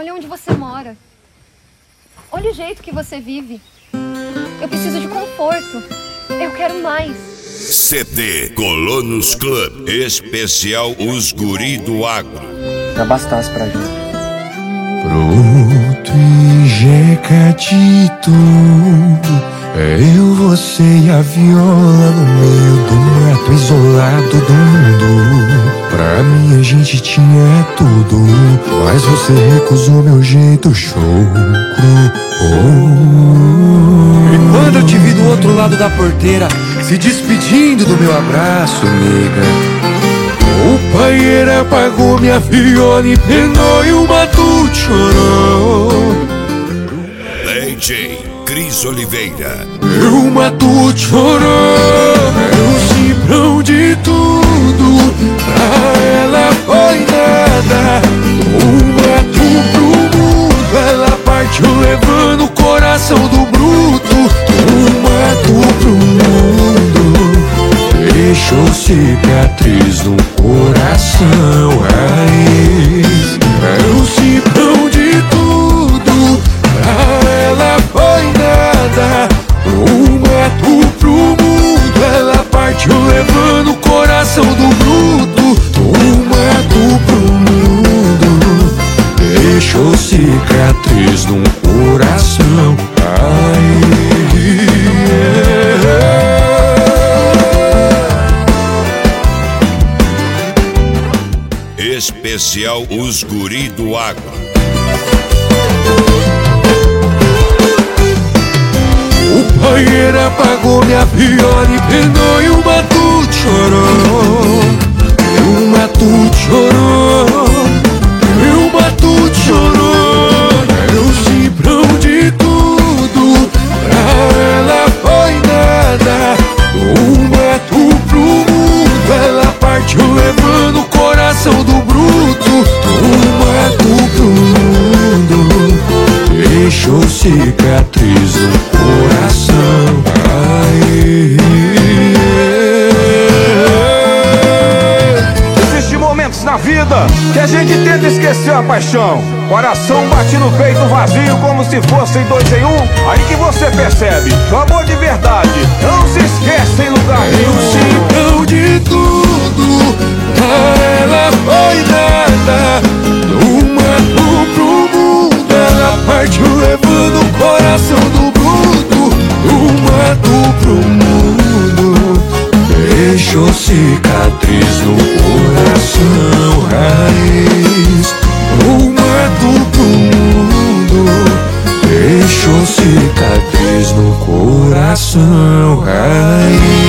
Olha onde você mora. Olha o jeito que você vive. Eu preciso de conforto. Eu quero mais. CD Colonos Club, especial Os Guri do Agro. Já bastasse pra gente. Pronto e jecadito, eu, você e a viola no meio do mato, isolado do mundo. Pra mim a gente tinha tudo, mas você recusou meu jeito chucro. E quando eu te vi do outro lado da porteira, se despedindo do meu abraço, nega, o paieiro apagou minha viola e penou e o matuto chorou. DJ Cris Oliveira. E o matuto chorou. Era o cimbrão de tudo, pra ela foi nada. O mato pro mundo, ela partiu levando o coração do bruto. O mato pro mundo deixou cicatriz no coração. Raiz é o cipão de tudo, pra ela foi nada. Um mato pro mundo, ela partiu levando o coração do bruto. Um mato pro mundo deixou cicatriz no coração. Especial Os Guri do Agro. O paieiro apagou minha viola e penou e o matuto chorou. E o matuto chorou. E o matuto chorou. Era o cimbrão de tudo, pra ela foi nada. Um mato pro mundo, ela partiu levando o coração do bruto. Um mato pro mundo deixou cicatriz no coração. Existem momentos na vida que a gente tenta esquecer a paixão. Coração bate no peito vazio como se fossem dois em um. Aí que você percebe que o amor de verdade não se esquece em lugar nenhum. O cimbrão de tudo, pra ela foi nada. Um mato pro mundo, ela partiu levando o coração do bruto. Um mato pro mundo deixou cicatriz no coração. Raiz, um mato pro mundo deixou cicatriz no coração. Raiz.